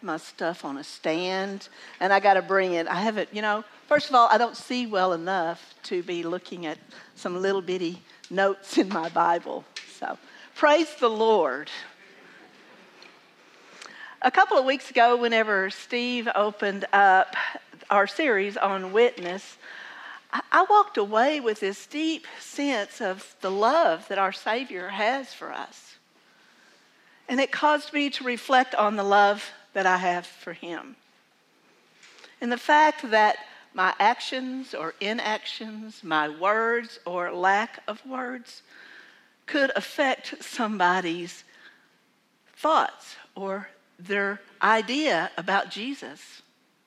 my stuff on a stand, and I got to bring it. I haven't, first of all, I don't see well enough to be looking at some little bitty notes in my Bible. So praise the Lord. A couple of weeks ago, whenever Steve opened up our series on witness, I walked away with this deep sense of the love that our Savior has for us. And it caused me to reflect on the love that I have for him. And the fact that my actions or inactions, my words or lack of words, could affect somebody's thoughts or their idea about Jesus.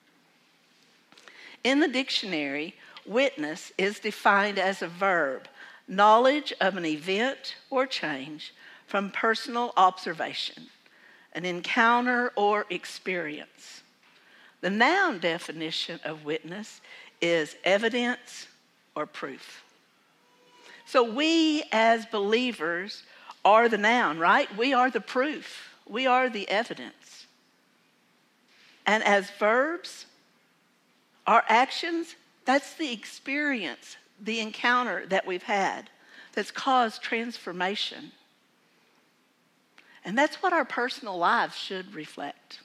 In the dictionary, witness is defined as a verb, knowledge of an event or change from personal observation, an encounter or experience. The noun definition of witness is evidence or proof. So we as believers are the noun, right? We are the proof. We are the evidence. And as verbs, our actions, that's the experience, the encounter that we've had that's caused transformation. And that's what our personal lives should reflect.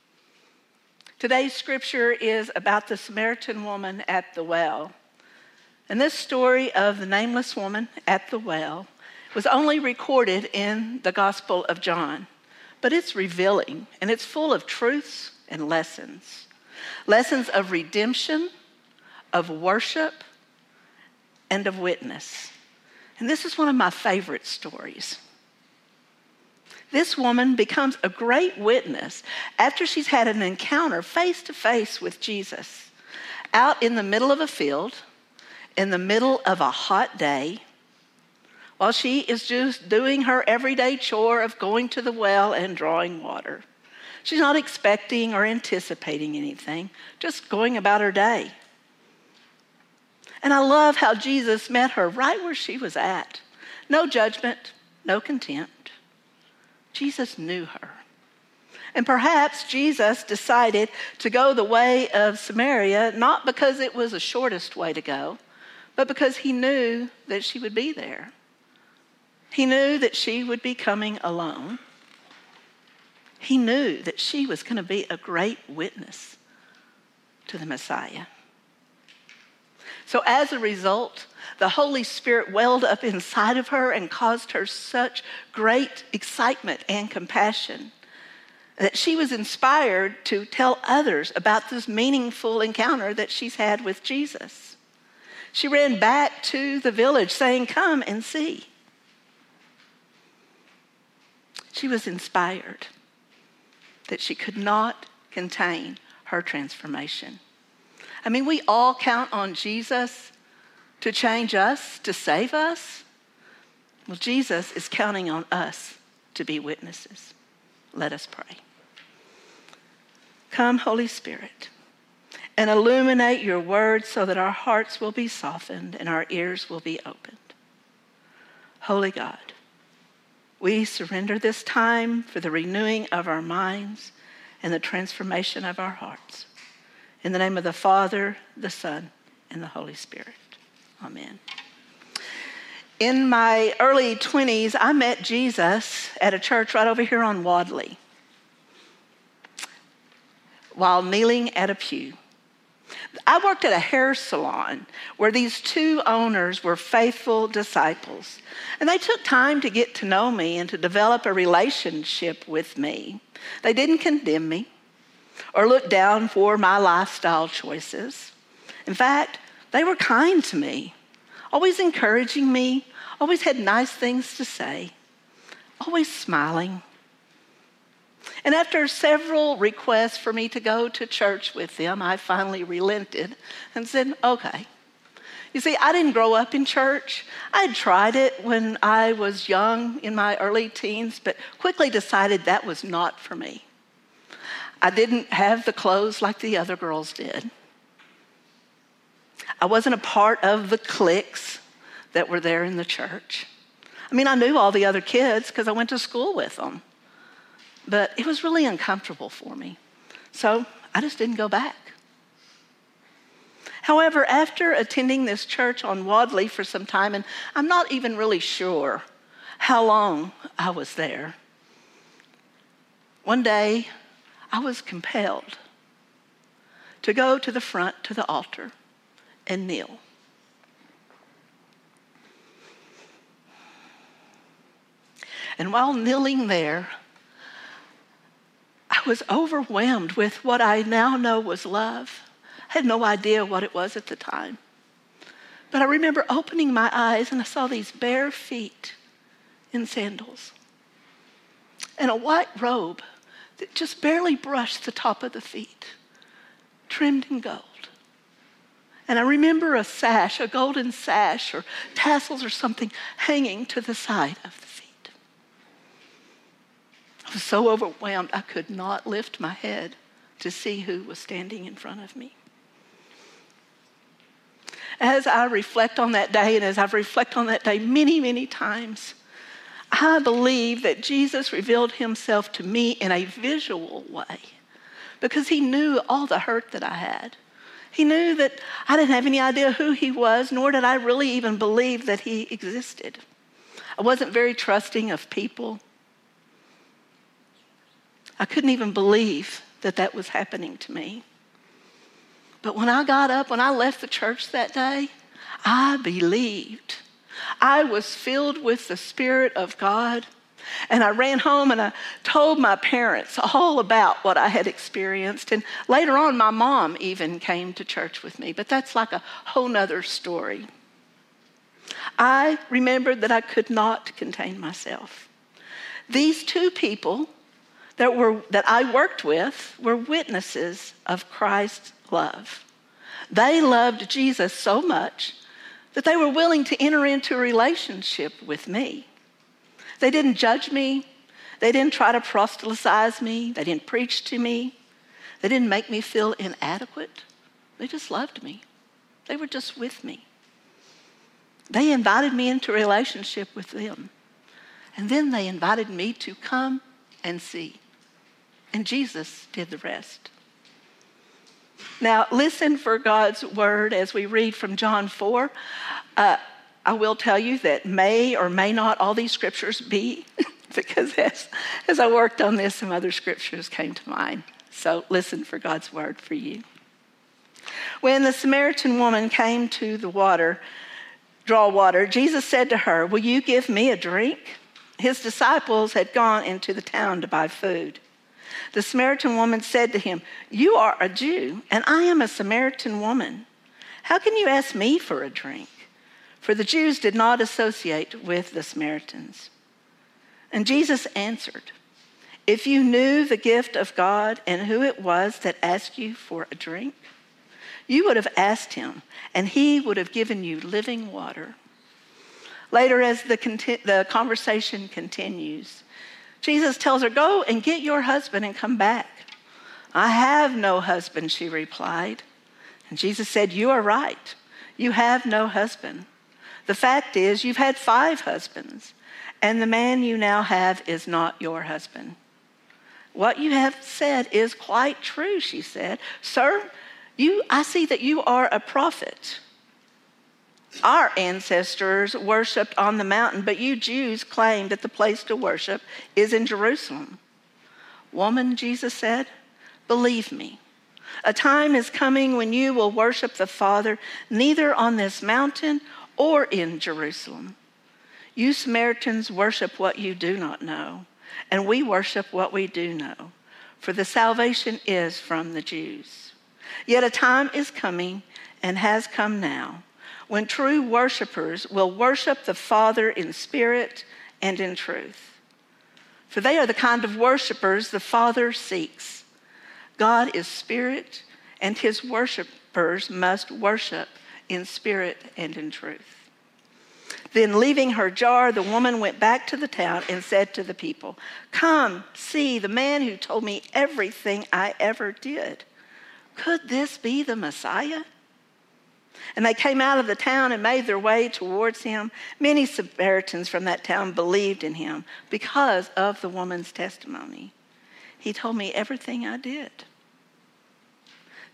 Today's scripture is about the Samaritan woman at the well. And this story of the nameless woman at the well was only recorded in the Gospel of John. But it's revealing, and it's full of truths and lessons. Lessons of redemption, of worship, and of witness. And this is one of my favorite stories. This woman becomes a great witness after she's had an encounter face to face with Jesus. Out in the middle of a field, in the middle of a hot day, while she is just doing her everyday chore of going to the well and drawing water. She's not expecting or anticipating anything, just going about her day. And I love how Jesus met her right where she was at. No judgment, no contempt. Jesus knew her. And perhaps Jesus decided to go the way of Samaria, not because it was the shortest way to go, but because he knew that she would be there. He knew that she would be coming alone. He knew that she was going to be a great witness to the Messiah. So as a result, the Holy Spirit welled up inside of her and caused her such great excitement and compassion that she was inspired to tell others about this meaningful encounter that she's had with Jesus. She ran back to the village saying, "Come and see." She was inspired that she could not contain her transformation. I mean, we all count on Jesus to change us, to save us. Well, Jesus is counting on us to be witnesses. Let us pray. Come, Holy Spirit, and illuminate your word so that our hearts will be softened and our ears will be opened. Holy God, we surrender this time for the renewing of our minds and the transformation of our hearts. In the name of the Father, the Son, and the Holy Spirit. Amen. In my early 20s, I met Jesus at a church right over here on Wadley while kneeling at a pew. I worked at a hair salon where these two owners were faithful disciples. And they took time to get to know me and to develop a relationship with me. They didn't condemn me or look down for my lifestyle choices. In fact, they were kind to me, always encouraging me, always had nice things to say, always smiling. And after several requests for me to go to church with them, I finally relented and said, okay. You see, I didn't grow up in church. I had tried it when I was young in my early teens, but quickly decided that was not for me. I didn't have the clothes like the other girls did. I wasn't a part of the cliques that were there in the church. I mean, I knew all the other kids because I went to school with them. But it was really uncomfortable for me. So I just didn't go back. However, after attending this church on Wadley for some time, and I'm not even really sure how long I was there, one day I was compelled to go to the front to the altar and kneel. And while kneeling there, I was overwhelmed with what I now know was love. I had no idea what it was at the time. But I remember opening my eyes and I saw these bare feet in sandals and a white robe that just barely brushed the top of the feet, trimmed in gold. And I remember a sash, a golden sash or tassels or something hanging to the side of the feet. I was so overwhelmed I could not lift my head to see who was standing in front of me. As I reflect on that day, and as I've reflected on that day many, many times, I believe that Jesus revealed himself to me in a visual way because he knew all the hurt that I had. He knew that I didn't have any idea who he was, nor did I really even believe that he existed. I wasn't very trusting of people. I couldn't even believe that that was happening to me. But when I got up, when I left the church that day, I believed. I was filled with the Spirit of God. And I ran home and I told my parents all about what I had experienced. And later on, my mom even came to church with me. But that's like a whole nother story. I remembered that I could not contain myself. These two people that I worked with were witnesses of Christ's love. They loved Jesus so much that they were willing to enter into a relationship with me. They didn't judge me. They didn't try to proselytize me. They didn't preach to me. They didn't make me feel inadequate. They just loved me. They were just with me. They invited me into a relationship with them. And then they invited me to come and see. And Jesus did the rest. Now, listen for God's word as we read from John 4. I will tell you that may or may not all these scriptures be, because as I worked on this, some other scriptures came to mind. So listen for God's word for you. When the Samaritan woman came to the draw water, Jesus said to her, "Will you give me a drink?" His disciples had gone into the town to buy food. The Samaritan woman said to him, "You are a Jew, and I am a Samaritan woman. How can you ask me for a drink?" For the Jews did not associate with the Samaritans. And Jesus answered, "If you knew the gift of God and who it was that asked you for a drink, you would have asked him, and he would have given you living water." Later, as the conversation continues, Jesus tells her, "Go and get your husband and come back." "I have no husband," she replied. And Jesus said, "You are right. You have no husband. The fact is, you've had 5 husbands, and the man you now have is not your husband." "What you have said is quite true," she said. "Sir, I see that you are a prophet. Our ancestors worshipped on the mountain, but you Jews claim that the place to worship is in Jerusalem." "Woman," Jesus said, "believe me, a time is coming when you will worship the Father neither on this mountain or in Jerusalem. You Samaritans worship what you do not know, and we worship what we do know, for the salvation is from the Jews. Yet a time is coming and has come now when true worshipers will worship the Father in spirit and in truth. For they are the kind of worshipers the Father seeks. God is spirit, and his worshipers must worship in spirit and in truth." Then, leaving her jar, the woman went back to the town and said to the people, "Come, see the man who told me everything I ever did. Could this be the Messiah?" And they came out of the town and made their way towards him. Many Samaritans from that town believed in him because of the woman's testimony. "He told me everything I did."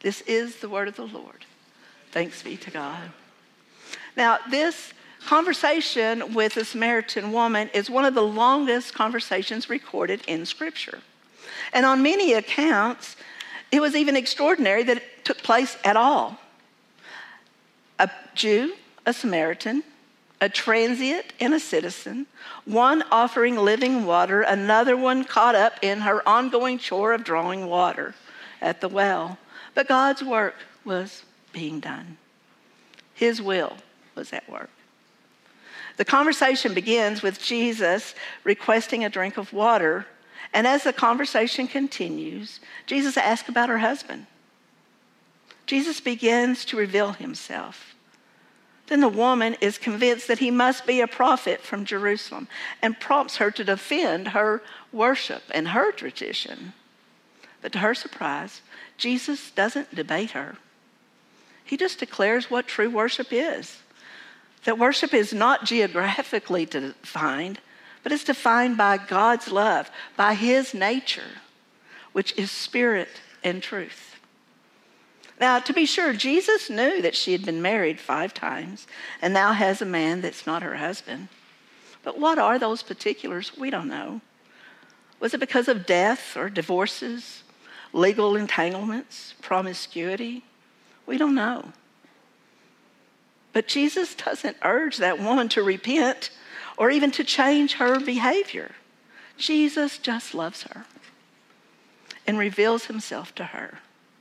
This is the word of the Lord. Thanks be to God. Now, this conversation with the Samaritan woman is one of the longest conversations recorded in Scripture. And on many accounts, it was even extraordinary that it took place at all. A Jew, a Samaritan, a transient and a citizen, one offering living water, another one caught up in her ongoing chore of drawing water at the well. But God's work was being done. His will was at work. The conversation begins with Jesus requesting a drink of water, and as the conversation continues, Jesus asks about her husband. Jesus begins to reveal himself. Then the woman is convinced that he must be a prophet from Jerusalem and prompts her to defend her worship and her tradition. But to her surprise, Jesus doesn't debate her. He just declares what true worship is. That worship is not geographically defined, but it's defined by God's love, by his nature, which is spirit and truth. Now, to be sure, Jesus knew that she had been married 5 times and now has a man that's not her husband. But what are those particulars? We don't know. Was it because of death or divorces, legal entanglements, promiscuity? We don't know. But Jesus doesn't urge that woman to repent or even to change her behavior. Jesus just loves her and reveals himself to her.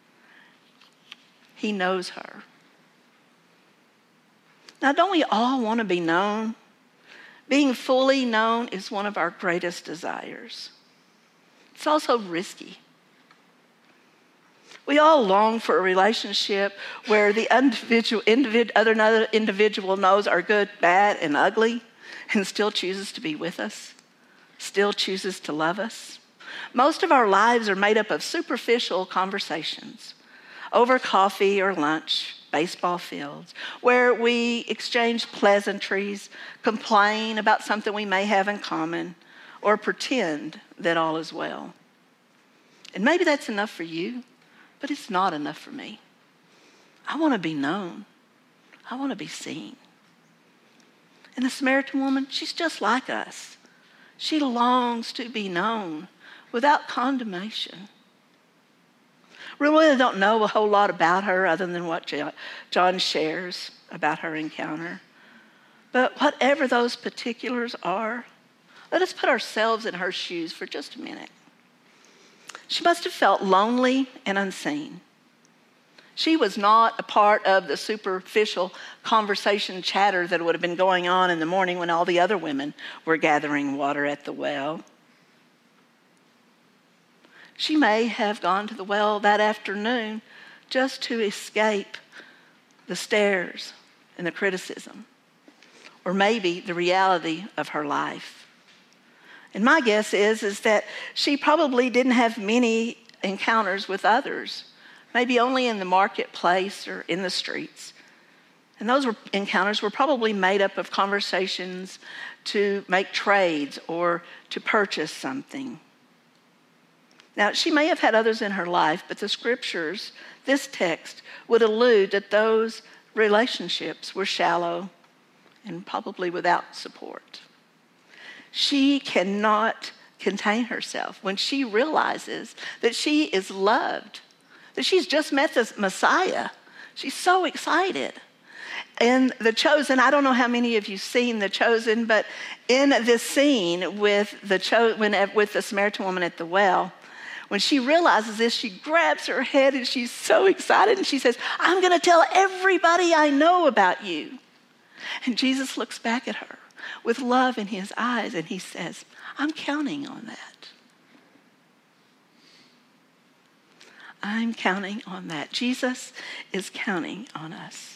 He knows her. Now, don't we all want to be known? Being fully known is one of our greatest desires. It's also risky. We all long for a relationship where the other individual knows our good, bad, and ugly, and still chooses to be with us, still chooses to love us. Most of our lives are made up of superficial conversations over coffee or lunch, baseball fields, where we exchange pleasantries, complain about something we may have in common, or pretend that all is well. And maybe that's enough for you, but it's not enough for me. I want to be known. I want to be seen. And the Samaritan woman, she's just like us. She longs to be known without condemnation. We really don't know a whole lot about her other than what John shares about her encounter. But whatever those particulars are, let us put ourselves in her shoes for just a minute. She must have felt lonely and unseen. She was not a part of the superficial conversation chatter that would have been going on in the morning when all the other women were gathering water at the well. She may have gone to the well that afternoon just to escape the stares and the criticism, or maybe the reality of her life. And my guess is that she probably didn't have many encounters with others, maybe only in the marketplace or in the streets. And those encounters were probably made up of conversations to make trades or to purchase something. Now, she may have had others in her life, but the scriptures, this text, would allude that those relationships were shallow and probably without support. She cannot contain herself when she realizes that she is loved, that she's just met the Messiah. She's so excited. And The Chosen, I don't know how many of you have seen The Chosen, but in this scene with the Samaritan woman at the well, when she realizes this, she grabs her head and she's so excited and she says, "I'm going to tell everybody I know about you." And Jesus looks back at her with love in his eyes and he says, "I'm counting on that. I'm counting on that." Jesus is counting on us.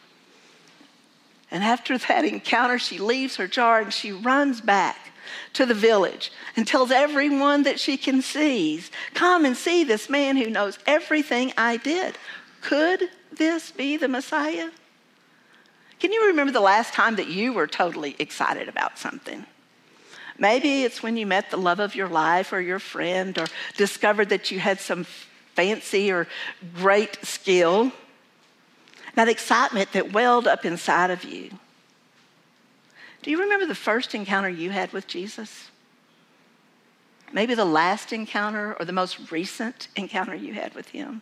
And after that encounter, she leaves her jar and she runs back to the village and tells everyone that she can see, "Come and see this man who knows everything I did. Could this be the Messiah?" Can you remember the last time that you were totally excited about something? Maybe it's when you met the love of your life or your friend, or discovered that you had some fancy or great skill. That excitement that welled up inside of you. Do you remember the first encounter you had with Jesus? Maybe the last encounter or the most recent encounter you had with him.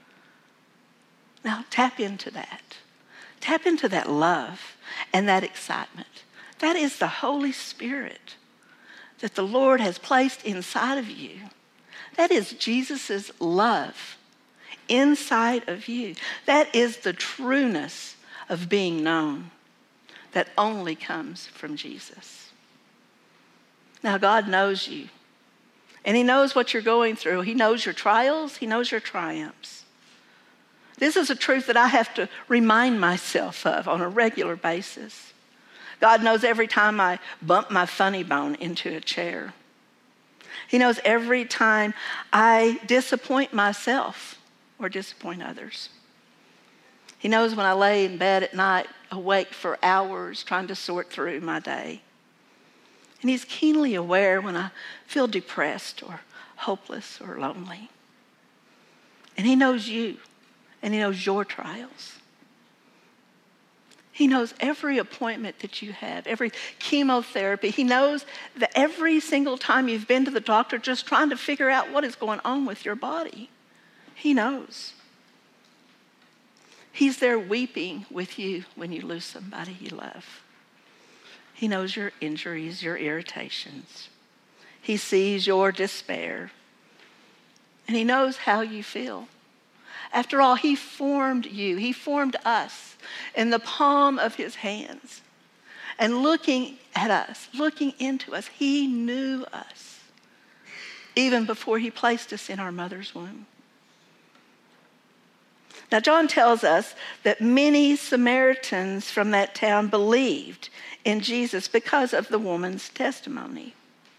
Now tap into that. Tap into that love and that excitement. That is the Holy Spirit that the Lord has placed inside of you. That is Jesus' love inside of you. That is the trueness of being known that only comes from Jesus. Now, God knows you, and he knows what you're going through. He knows your trials. He knows your triumphs. This is a truth that I have to remind myself of on a regular basis. God knows every time I bump my funny bone into a chair. He knows every time I disappoint myself or disappoint others. He knows when I lay in bed at night, awake for hours trying to sort through my day. And he's keenly aware when I feel depressed or hopeless or lonely. And he knows you, and he knows your trials. He knows every appointment that you have, every chemotherapy. He knows that every single time you've been to the doctor just trying to figure out what is going on with your body. He knows. He's there weeping with you when you lose somebody you love. He knows your injuries, your irritations. He sees your despair. And he knows how you feel. After all, he formed you. He formed us in the palm of his hands. And looking at us, looking into us, he knew us even before he placed us in our mother's womb. Now, John tells us that many Samaritans from that town believed in Jesus because of the woman's testimony.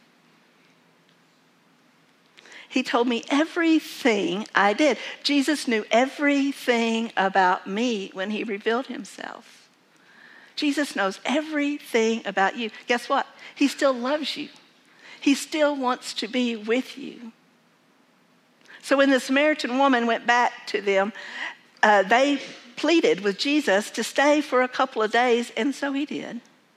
He told me everything I did. Jesus knew everything about me when he revealed himself. Jesus knows everything about you. Guess what? He still loves you. He still wants to be with you. So when the Samaritan woman went back to them, they pleaded with Jesus to stay for a couple of days, and so he did.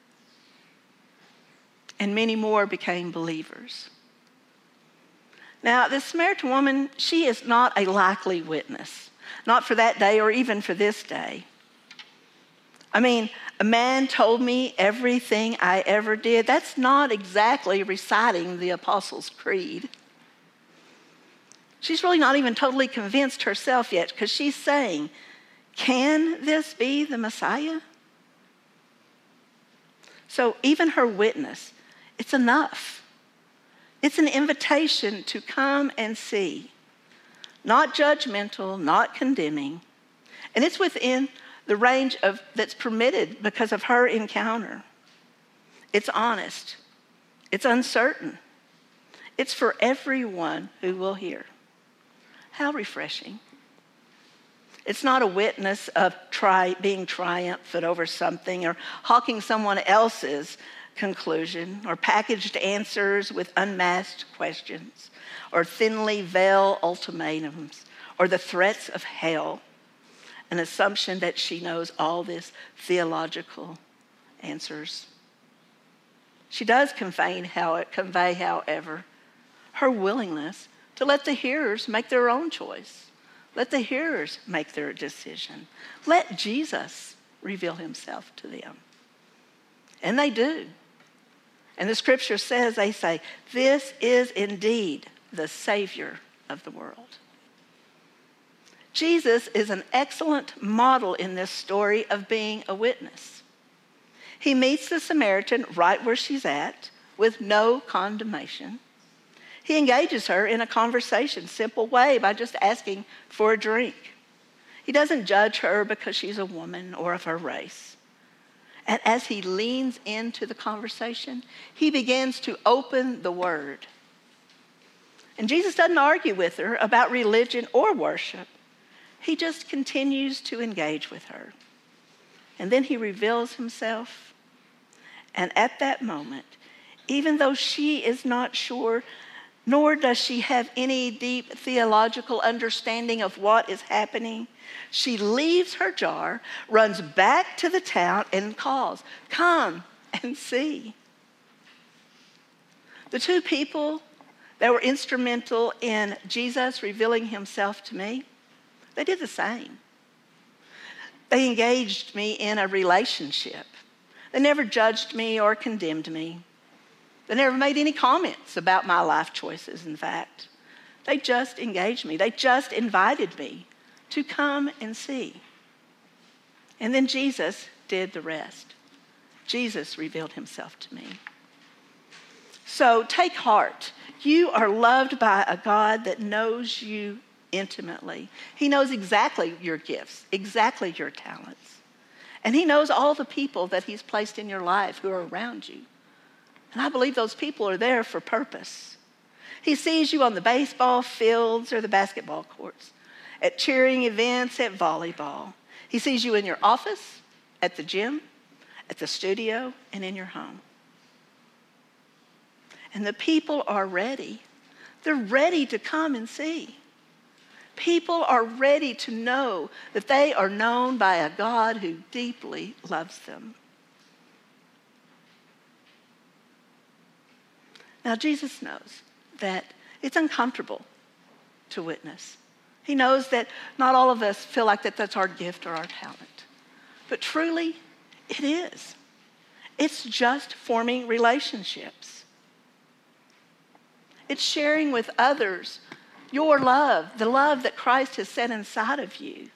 And many more became believers. Now, this Samaritan woman, she is not a likely witness, not for that day or even for this day. I mean, a man told me everything I ever did. That's not exactly reciting the Apostles' Creed. She's really not even totally convinced herself yet because she's saying, can this be the Messiah? So even her witness, it's enough. It's an invitation to come and see. Not judgmental, not condemning. And it's within the range of that's permitted because of her encounter. It's honest. It's uncertain. It's for everyone who will hear. How refreshing. It's not a witness of being triumphant over something or hawking someone else's conclusion or packaged answers with unmasked questions or thinly veiled ultimatums or the threats of hell, an assumption that she knows all this theological answers. She does convey, however, her willingness to let the hearers make their own choice. Let the hearers make their decision. Let Jesus reveal himself to them. And they do. And the scripture says, they say, this is indeed the Savior of the world. Jesus is an excellent model in this story of being a witness. He meets the Samaritan right where she's at with no condemnation. He engages her in a conversation, simple way, by just asking for a drink. He doesn't judge her because she's a woman or of her race. And as he leans into the conversation, he begins to open the word. And Jesus doesn't argue with her about religion or worship. He just continues to engage with her. And then he reveals himself. And at that moment, even though she is not sure nor does she have any deep theological understanding of what is happening. She leaves her jar, runs back to the town, and calls, "Come and see." The two people that were instrumental in Jesus revealing himself to me, they did the same. They engaged me in a relationship. They never judged me or condemned me. They never made any comments about my life choices, in fact. They just engaged me. They just invited me to come and see. And then Jesus did the rest. Jesus revealed himself to me. So take heart. You are loved by a God that knows you intimately. He knows exactly your gifts, exactly your talents. And he knows all the people that he's placed in your life who are around you. And I believe those people are there for purpose. He sees you on the baseball fields or the basketball courts, at cheering events, at volleyball. He sees you in your office, at the gym, at the studio, and in your home. And the people are ready. They're ready to come and see. People are ready to know that they are known by a God who deeply loves them. Now, Jesus knows that it's uncomfortable to witness. He knows that not all of us feel like that's our gift or our talent. But truly, it is. It's just forming relationships. It's sharing with others your love, the love that Christ has set inside of you.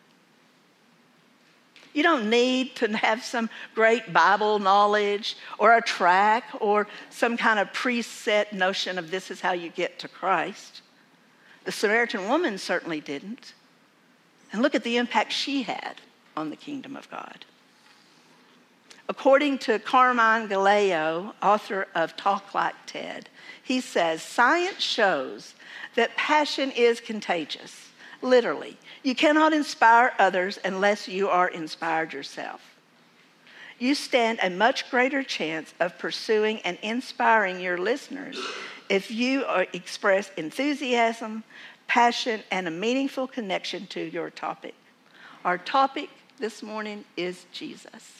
You don't need to have some great Bible knowledge or a track or some kind of preset notion of this is how you get to Christ. The Samaritan woman certainly didn't. And look at the impact she had on the kingdom of God. According to Carmine Galeo, author of Talk Like Ted, he says, science shows that passion is contagious. Literally, you cannot inspire others unless you are inspired yourself. You stand a much greater chance of pursuing and inspiring your listeners if you express enthusiasm, passion, and a meaningful connection to your topic. Our topic this morning is Jesus.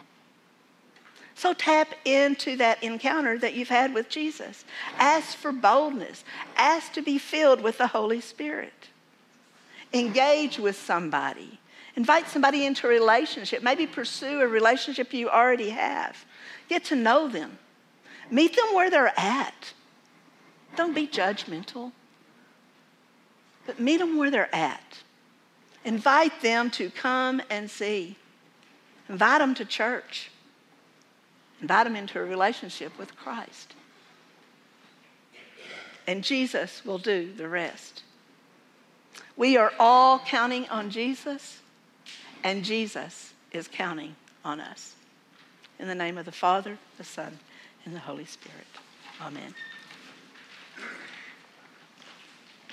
So tap into that encounter that you've had with Jesus. Ask for boldness. Ask to be filled with the Holy Spirit. Engage with somebody. Invite somebody into a relationship. Maybe pursue a relationship you already have. Get to know them. Meet them where they're at. Don't be judgmental, but meet them where they're at. Invite them to come and see. Invite them to church. Invite them into a relationship with Christ. And Jesus will do the rest. We are all counting on Jesus, and Jesus is counting on us. In the name of the Father, the Son, and the Holy Spirit. Amen.